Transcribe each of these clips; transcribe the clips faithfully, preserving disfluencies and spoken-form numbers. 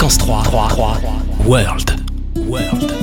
Fréquence trois, trois, trois, World. World.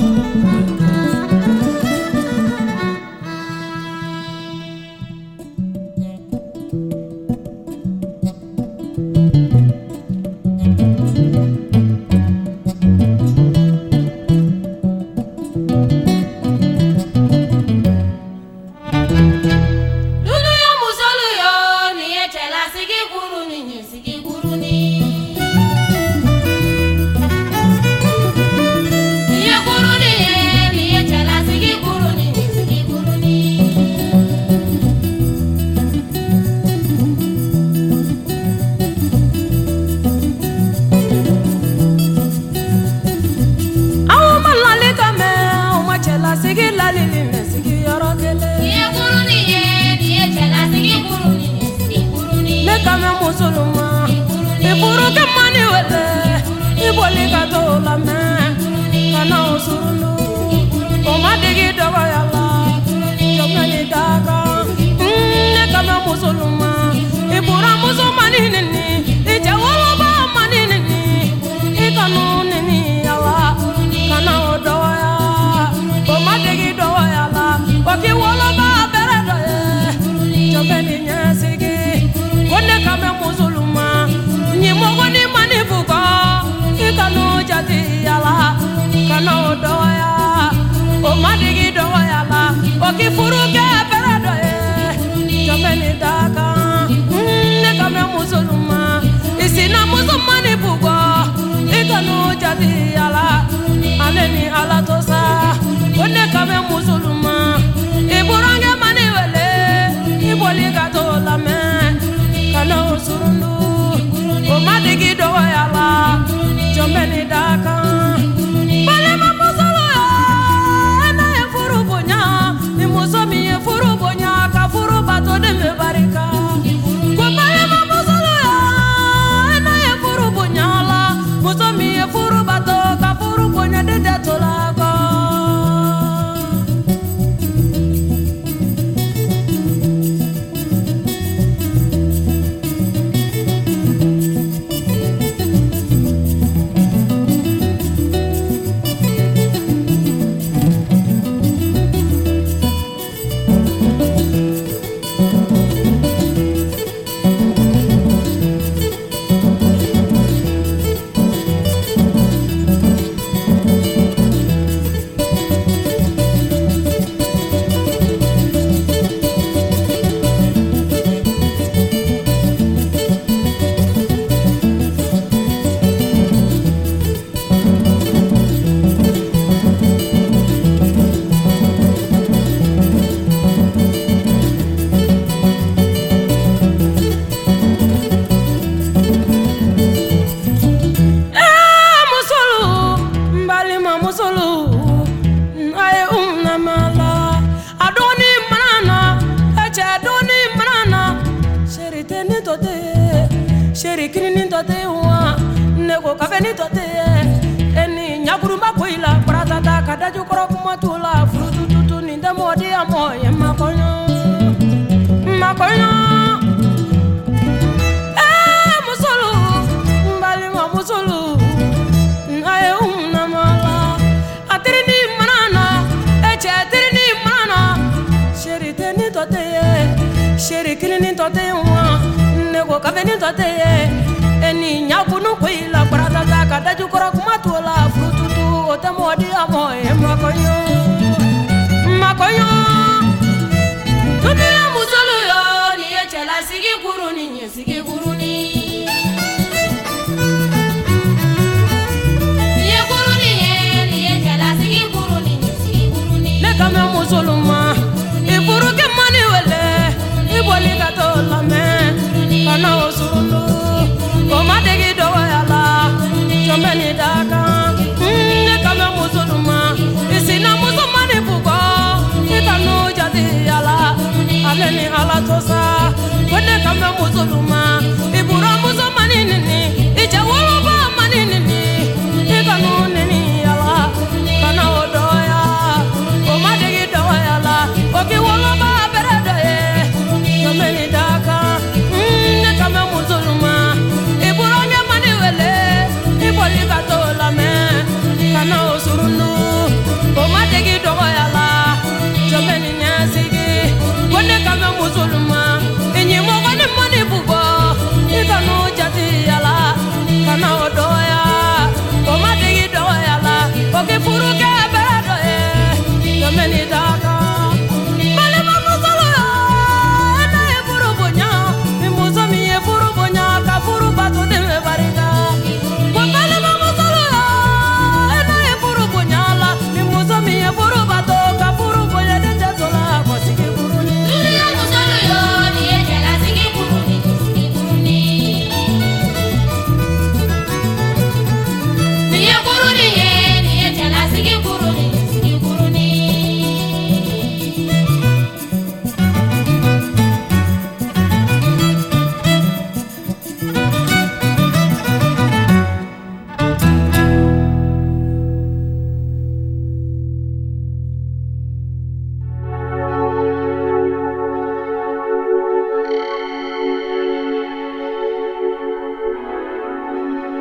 Kana osulu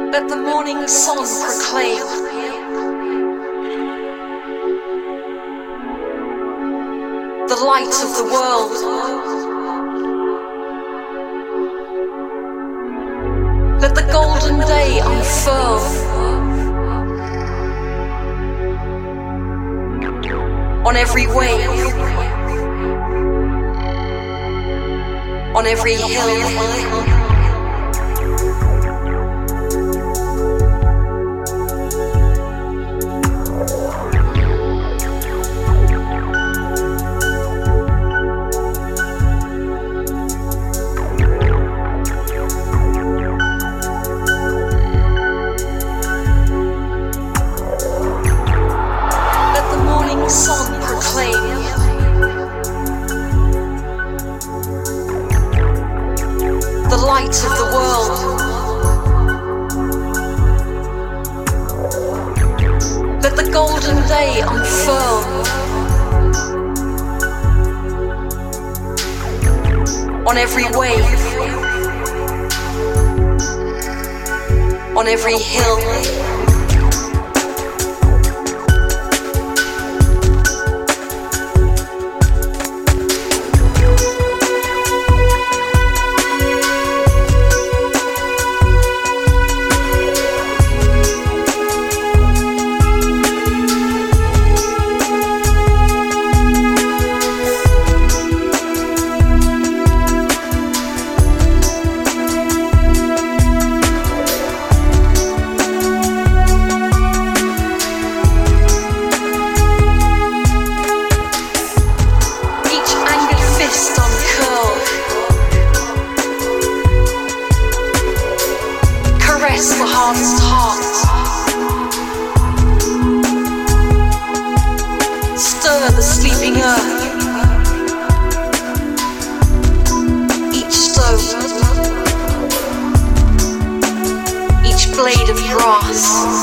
Let the morning sun proclaim the light of the world. Let the golden day unfurl on every wave, on every hill. Sun proclaim the light of the world. Let the golden day unfurl on every wave, on every hill. The hardest heart, stir the sleeping earth. Each stone, each blade of grass,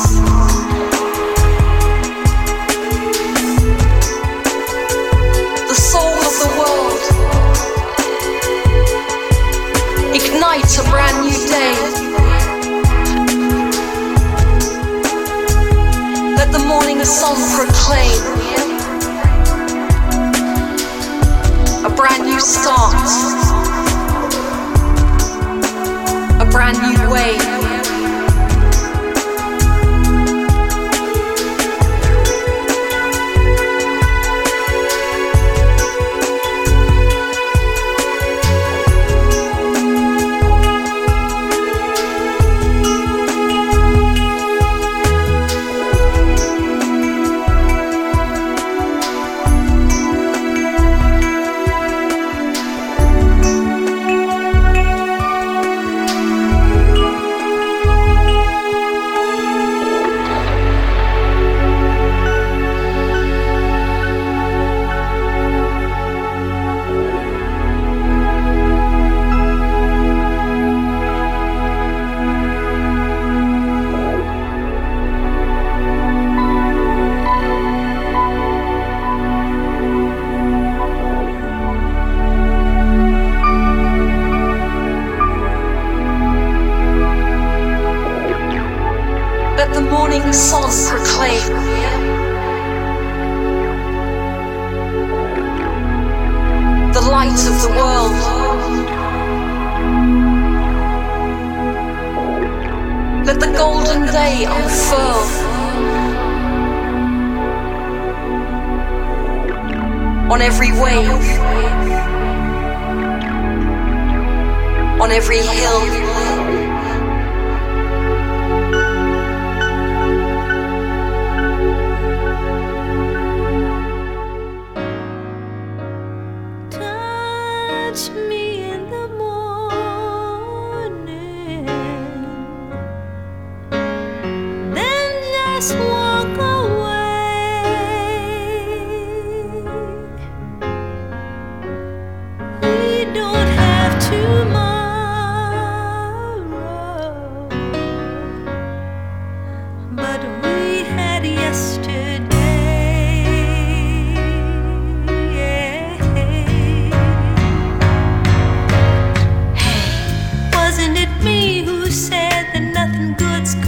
the soul of the world. Ignite a brand new day. Let the morning sun proclaim a brand new start, a brand new way. Let the morning sun proclaim the light of the world. Let the golden day unfurl on every wave, on every hill. Walk away. We don't have tomorrow, but we had yesterday. Hey, wasn't it me who said that nothing good's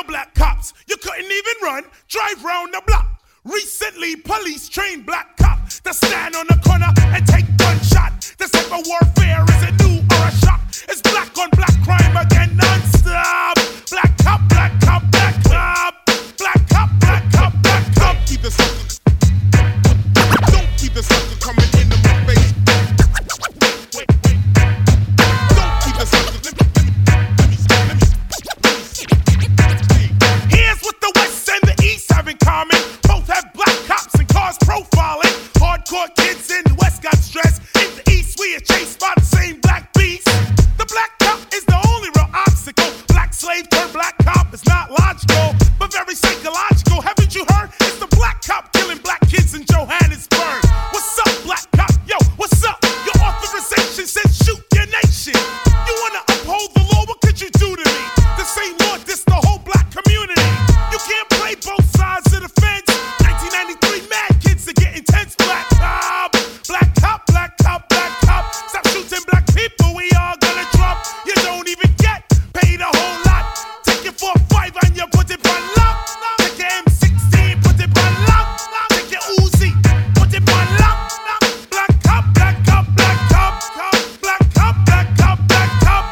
no black cops. You couldn't even run, drive round the block. Recently, police trained black cops to stand on the corner and take gunshot. This type of warfare is a new or a shock. It's black on black crime again non-stop. Black cop, black cop, black cop. Black cop, black cop, black cop. Don't keep the sucker. Don't keep the sucker coming into my face. Wait, wait. Don't keep the sucker. Let me, let me, let me, let me, let me. Here's what the West and the East have in common. Both have black cops and cars profiling. Hardcore kids in the West got stressed. In the East, we are chased by the same black beast. The black cop is the only real obstacle. Black slave turned black cop is not logical, but very psychological. Haven't you heard? It's the black cop killing black kids in Johannesburg. What's up, black cop? Yo, what's up? Your authorization says shoot your nation. You wanna uphold the law? What could you do to me? The same law, this the whole black community. You can't play both sides of the fence. nineteen ninety-three, mad kids are getting tense. Black cop, black cop, black cop, black cop. Stop shooting black people, we all gonna drop. You don't even get paid a whole lot. Take it for a five and you put it on lock. Take your M sixteen, put it on lock. Take your Uzi, put it on lock. Black cop, black cop, black cop, black cop, black cop, black cop.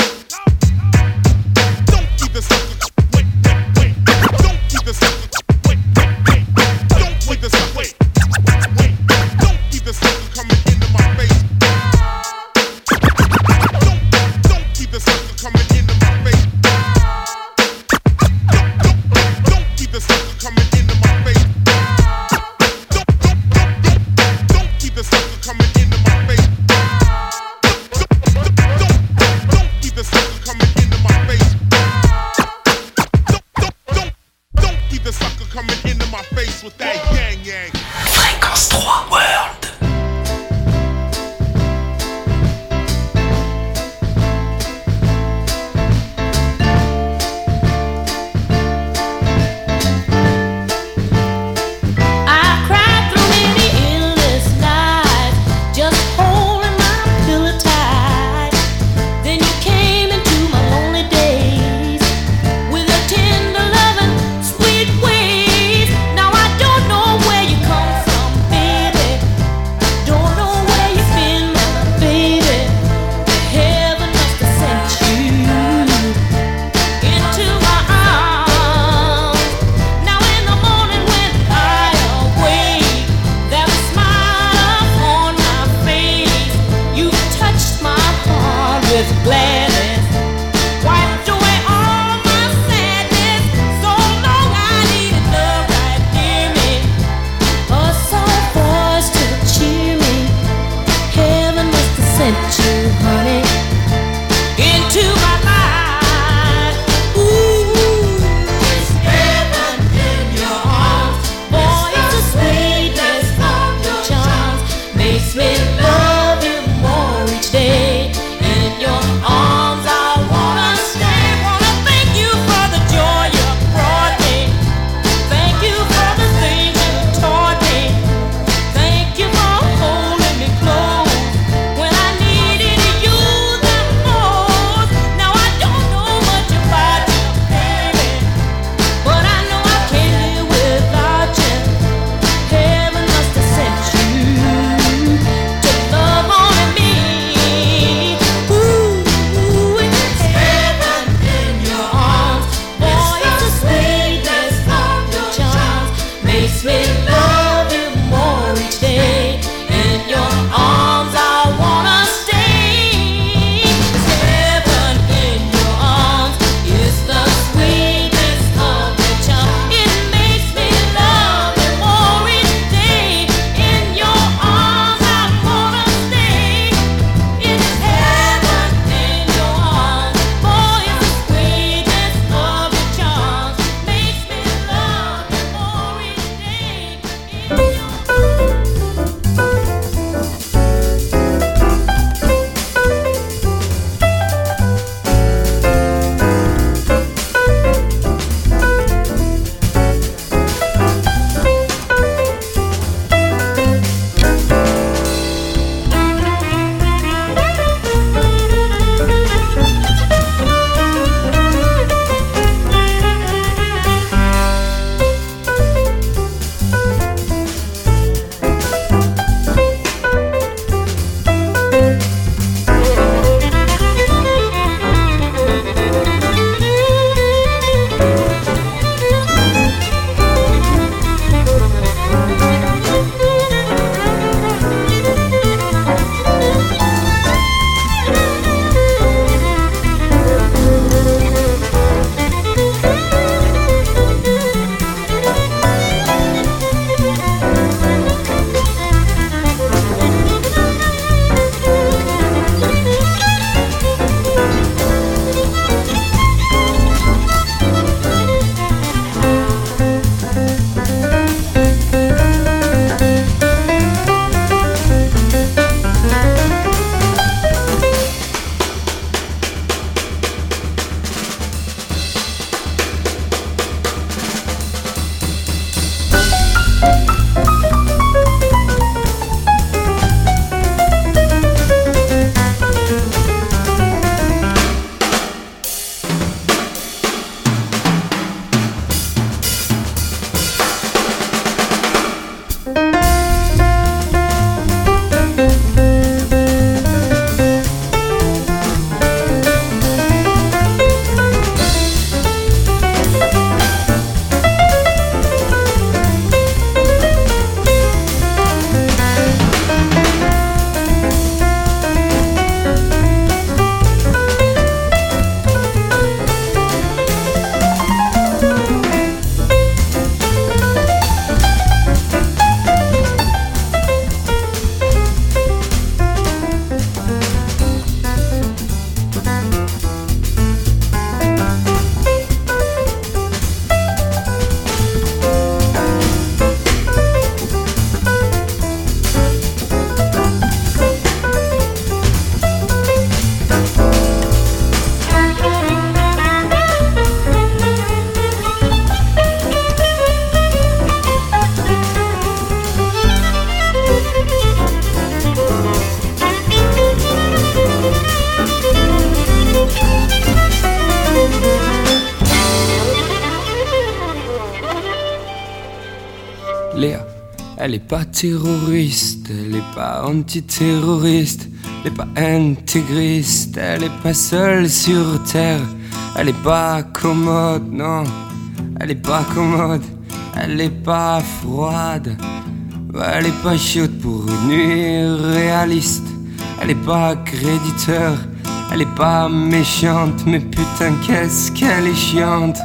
Don't keep the sucker. Wait, wait, wait. Don't keep the sucker. Wait, wait, wait. Don't keep the sucker. Wait, wait. Don't keep the sucker coming into my face. Don't, don't keep the sucker coming into my face. Don't, don't, don't, don't keep the sucker coming into my face. Don't, don't, don't, don't, don't keep the sucker coming into my face. Don't, don't, don't, don't keep the sucker coming into my face. Don't, don't, don't, don't keep the sucker coming into my face with that yang yang. Fréquence trois World. I cried through many endless nights, just holding my pillow tight. Then you came into my lonely days with a tender loving, sweet ways. Now I don't know where you come from, baby. Don't know where you've been, my baby. Heaven must have sent you into my arms. Now in the morning when I awake, there's a smile upon my face. You touched my heart with gladness, wiped away all my sadness. So long I needed love right near me, a soft voice to cheer me. Heaven must have sent you, honey, into my life. Ooh, it's heaven in your arms. Boy, it's the sweetness of your charms makes me love you more each day. In your arms I wanna stay. Wanna thank you for the joy you brought me. Thank you for the things you taught me. Thank you for holding me close when I needed Elle est pas terroriste, elle est pas antiterroriste, elle est pas intégriste, elle est pas seule sur terre. Elle est pas commode, non, elle est pas commode, elle est pas froide, elle est pas chaude pour une nuit réaliste. Elle est pas créditeur, elle est pas méchante, mais putain qu'est-ce qu'elle est chiante.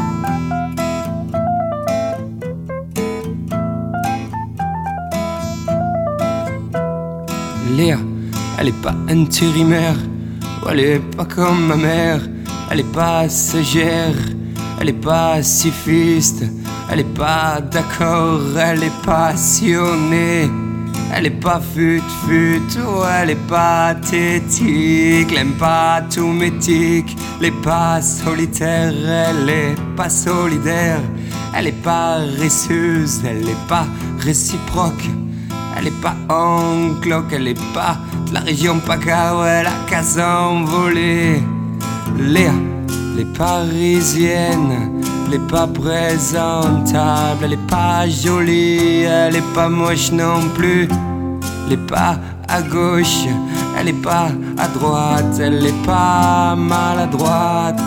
Léa, elle est pas intérimaire, elle est pas comme ma mère. Elle est pas sagère, elle est pas pacifiste, elle est pas d'accord, elle est passionnée. Elle est pas fut-fut, oh, elle est pathétique, elle aime pas tout métique, elle est pas solitaire, elle est pas solidaire, elle est pas récieuse, elle est pas réciproque, elle est pas en cloque, elle est pas de la région PACA, ouais, elle a qu'à s'envoler. Léa, elle est parisienne, elle est pas présentable, elle est pas jolie, elle est pas moche non plus. Elle est pas à gauche, elle est pas à droite, elle est pas maladroite.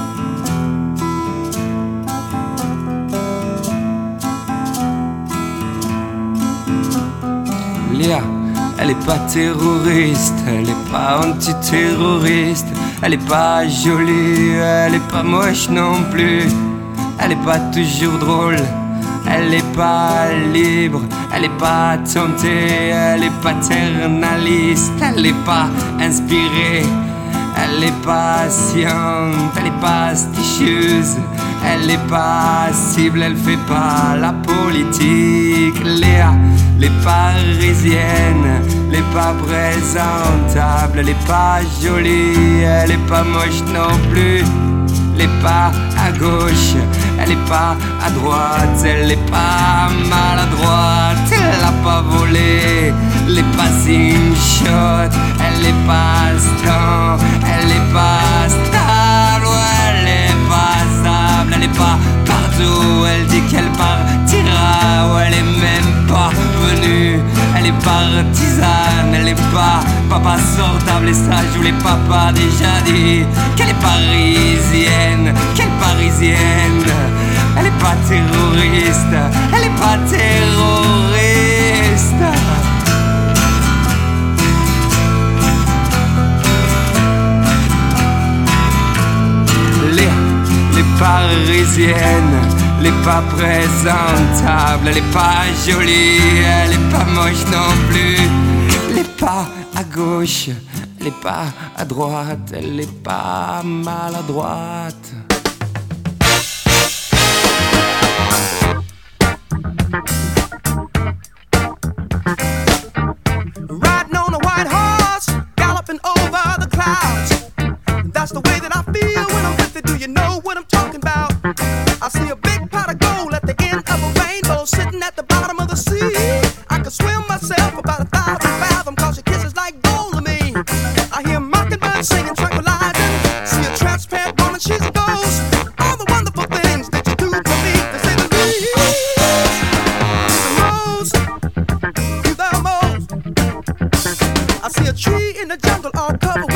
Léa, elle est pas terroriste, elle est pas antiterroriste, elle est pas jolie, elle est pas moche non plus. Elle est pas toujours drôle, elle est pas libre, elle est pas tentée, elle est paternaliste, elle est pas inspirée, elle est patiente, elle est pas stichieuse, elle est pas cible, elle fait pas la politique. Léa, elle est parisienne, elle est pas présentable, elle est pas jolie, elle est pas moche non plus. Elle est pas à gauche, elle est pas à droite, elle est pas maladroite, elle a pas volé, elle est pas une shot, elle est pas stable, elle est pas stable, ouais, elle est pas stable, elle est pas partout, elle dit qu'elle partira, ouais, elle est même pas venue, elle est partisane, elle est pas papa sortable, et ça je vous l'ai papa déjà dit, qu'elle est parisienne, qu'elle parisienne, elle est pas terroriste, elle est pas terroriste. Léa, elle est parisienne, elle est pas présentable, elle est pas jolie, elle est pas moche non plus. Elle est pas à gauche, elle est pas à droite, elle est pas maladroite. Riding on a white horse, galloping over the clouds. That's the way that I feel when I'm with it. Do you know what I'm talking about? I see a big pot of gold at the end of a rainbow, sitting at the bottom of the sea. I could swim myself about a thousand fathoms, cause your kiss is like gold to me. I hear mockingbirds singing, tranquilizing. See a transparent woman, she's a ghost. All the wonderful things that you do for me, they say the least. The most, you the most. I see a tree in the jungle all covered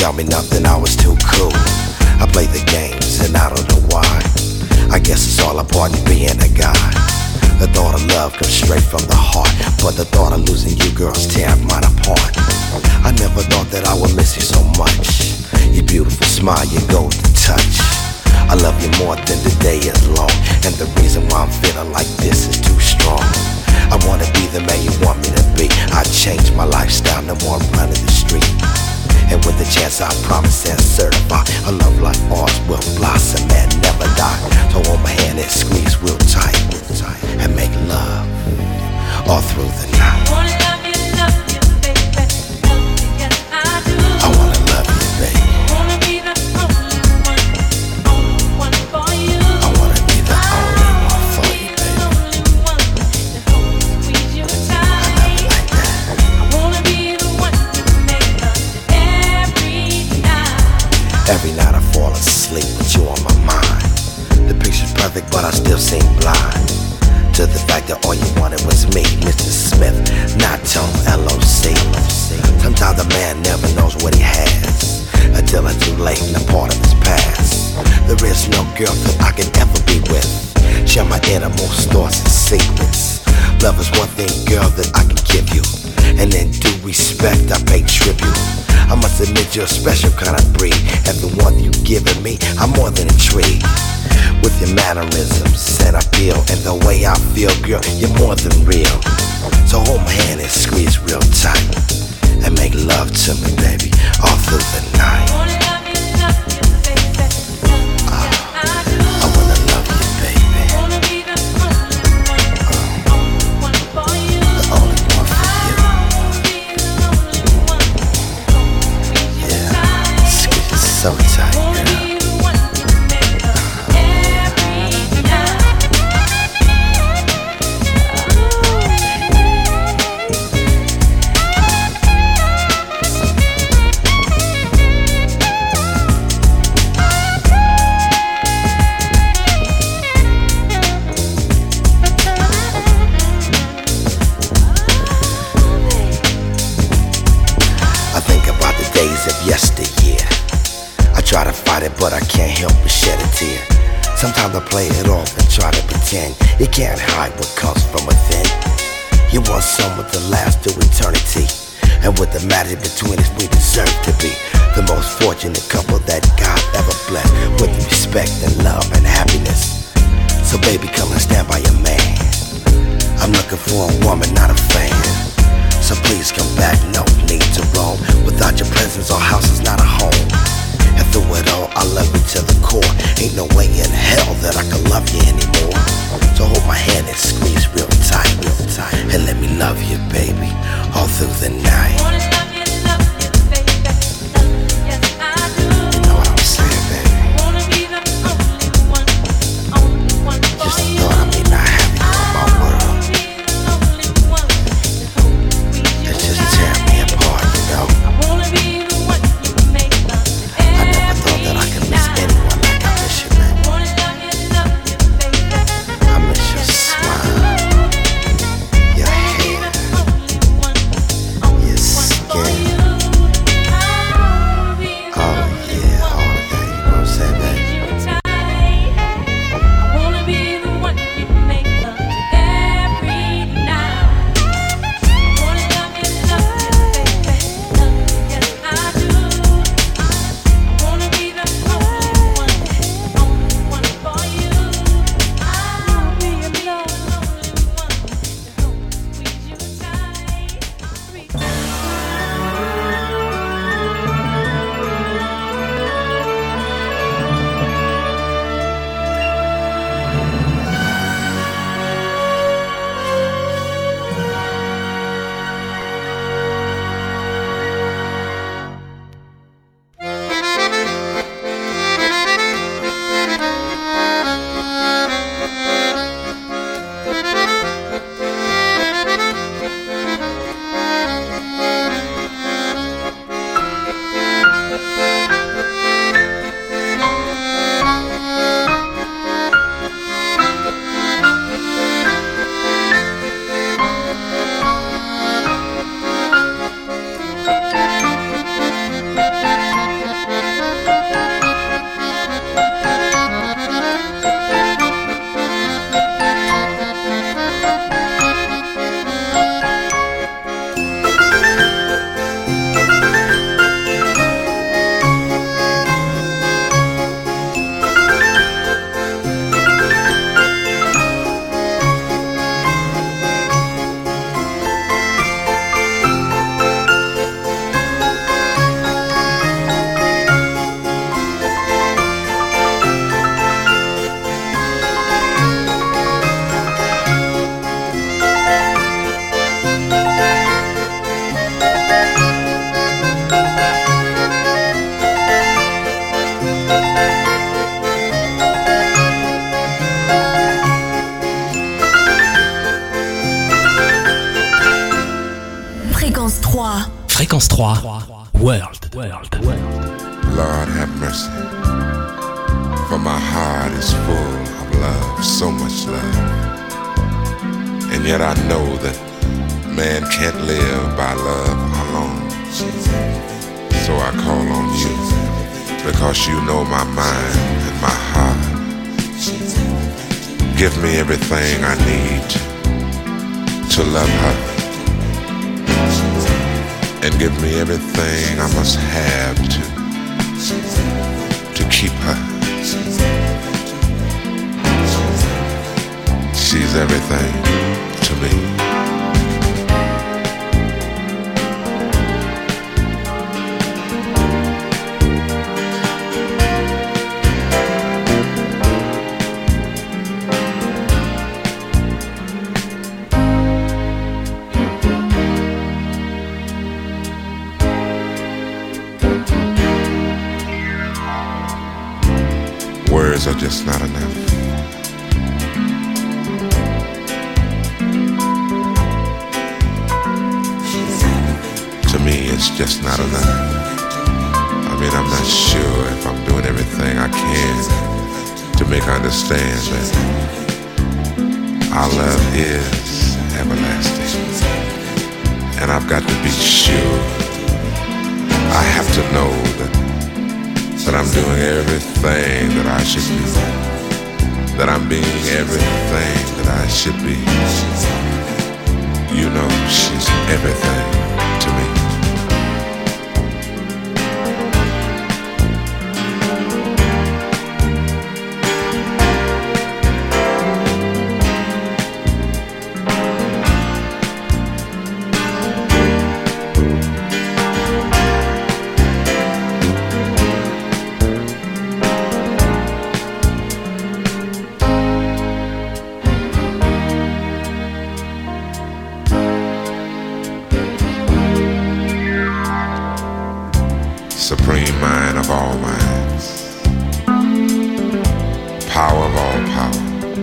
tell me nothing, I was too cool. I play the games and I don't know why. I guess it's all a part of being a guy. The thought of love comes straight from the heart, but the thought of losing you girls tear mine apart. I never thought that I would miss you so much. Your beautiful smile, your golden touch. I love you more than the day is long, and the reason why I'm feeling like this is too strong. I wanna be the man you want me to be. I changed my lifestyle, no more running the street. And with the chance I promise and certify, a love like ours will blossom and never die. So hold my hand and squeeze real tight, real tight, and make love all through the night. I wanna love you, love you, baby. Yes, I do. I wanna love you, baby. I wanna be the only one, only one for you. I wanna be the only one for you, baby. The only one to hold and squeeze you tight. I love you like that. I wanna be the one to make love to every night. Every night I fall asleep with you on my mind. The picture's perfect, but I still seem blind to the fact that all you wanted was me, Mister Smith, not Tom L O C. Sometimes a man never knows what he has until it's too late and a part of his past. There is no girl that I can ever be with, share my innermost thoughts and secrets. Love is one thing, girl, that I can give you, and in due respect I pay tribute. I must admit you're a special kind of breed, and the one you've given me, I'm more than intrigued. With your mannerisms and appeal, and the way I feel, girl, you're more than real. So hold my hand and squeeze real tight, and make love to me, baby, all through the night. I wanna love you, love you, baby. Yes, I do. I wanna love you, baby, I wanna be the only one, only one for you. the only one for you. I wanna be the only one to hold and squeeze you Yeah, tight. squeeze it so tight, I wanna girl. be the one to make love every night. I think about the days of yesteryear. I try to fight it, but I can't help but shed a tear. Sometimes I play it off and try to pretend you can't hide what comes from within. You want someone to last through eternity, and with the magic between us, we deserve to be the most fortunate couple that God ever blessed, with respect and love and happiness. So baby, come and stand by your man. I'm looking for a woman, not a fan. So please come back, no need to roam. Without your presence, our house is not a home. And through it all, I love you to the core. Ain't no way in hell that I can love you anymore. So hold my hand and squeeze real tight, real tight, and let me love you, baby, all through the night. I wanna love you, love you, baby. Yes, I do. You know what I'm saying, baby? I wanna be the only one, only one for Just the you. thought of me not having you in my world, Be the only one to hold and squeeze you it just tight. tear me apart, you know. I wanna be the one you make love to I never thought that I could miss every night. anyone like I miss you, man. I wanna love you, love you, baby. I miss your smile, your hair, your Fréquence trois, World. World. Lord have mercy, for my heart is full of love, so much love. And yet I know that man can't live by love alone. So I call on you, because you know my mind and my heart. Give me everything I need to love her, and give me everything I must have to to keep her. She's everything to me. Words are just not enough. To me, it's just not enough. I mean, I'm not sure if I'm doing everything I can to make her understand that our love is everlasting. And I've got to be sure. I have to know that that I'm doing everything that I should do, that I'm being everything that I should be. You know, she's everything to me. Supreme mind of all minds, power of all power,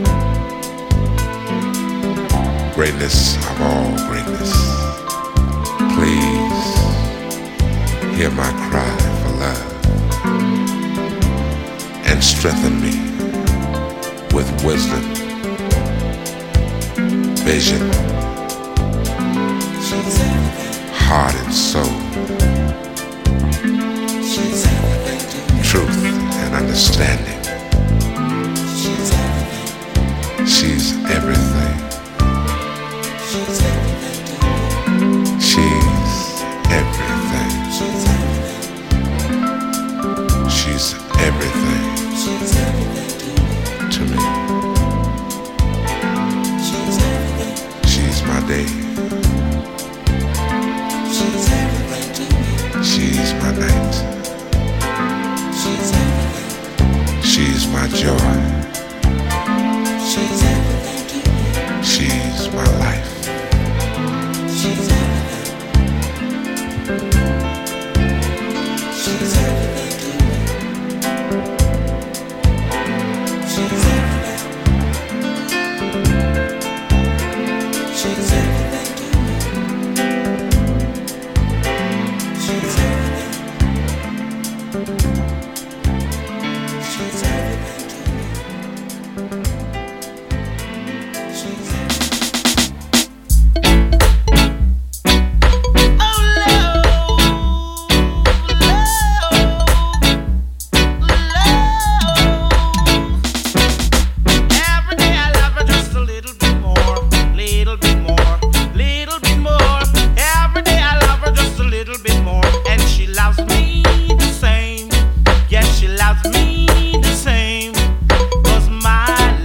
greatness of all greatness. Please hear my cry for love and strengthen me with wisdom, vision, heart and soul, truth and understanding. She's everything. She's everything. She's everything to me. She's my day. She's my night. She's my joy. She's my life. She's loves me the same, 'cause my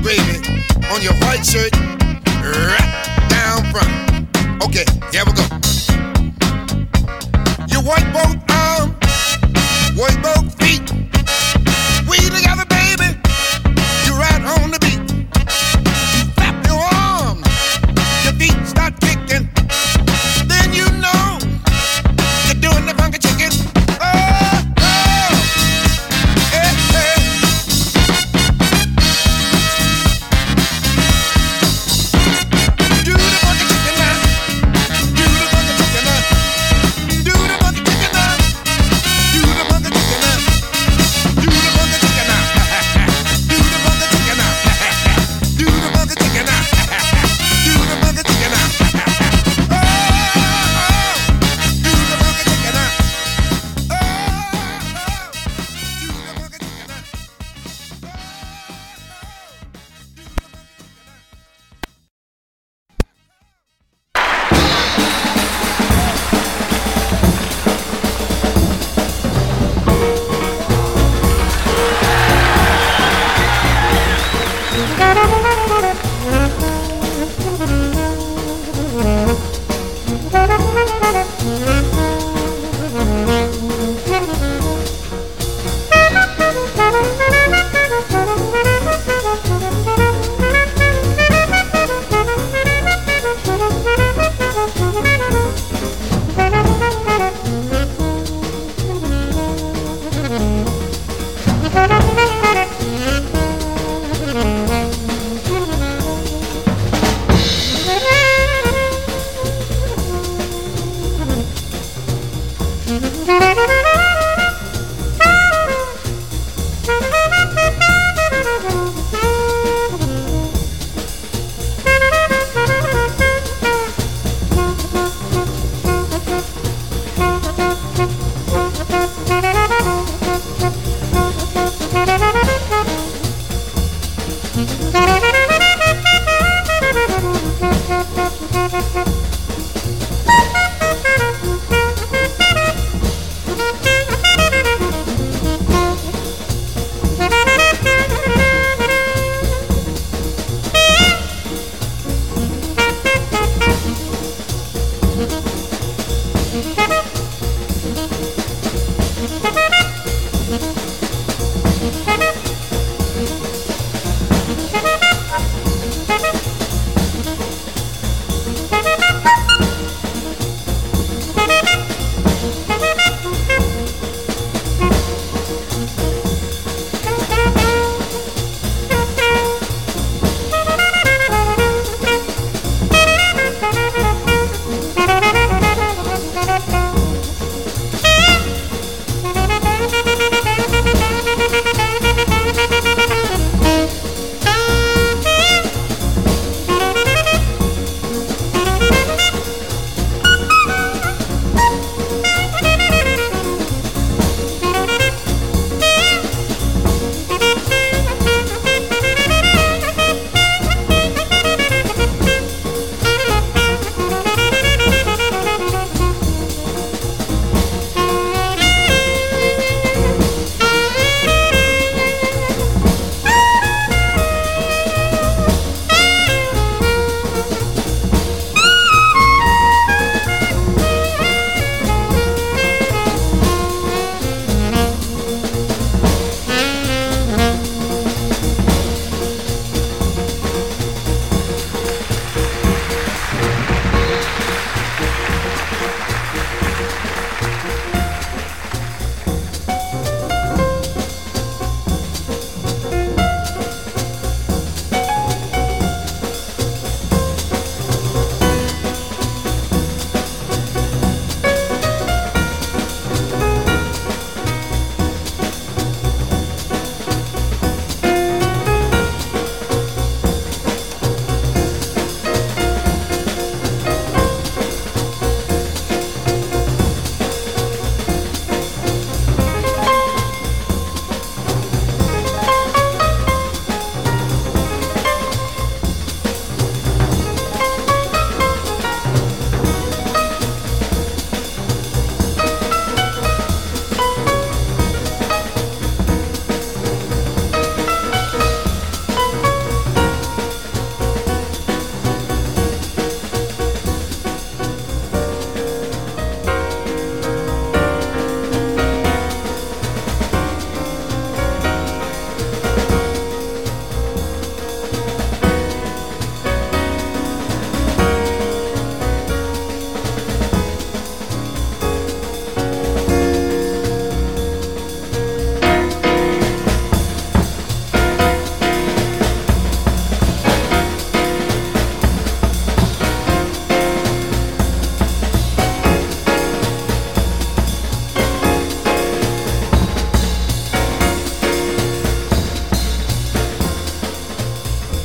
baby, on your white shirt, right down front. Okay, here we go. You work both arms, work both feet. We together, baby. You right on the beat. You flap your arms, your feet start kicking. Then you know you're doing the funky chicken. Oh, oh, hey, hey. Do the funky chicken now. Do the funky chicken now. Do the funky chicken now. Do the funky chicken now. Do the funky chicken now. Do the funky chicken now. Do the funky chicken now. Do the funky chicken now. Oh, oh, do the funky chicken now. Oh, oh, do the funky chicken now. Thank you.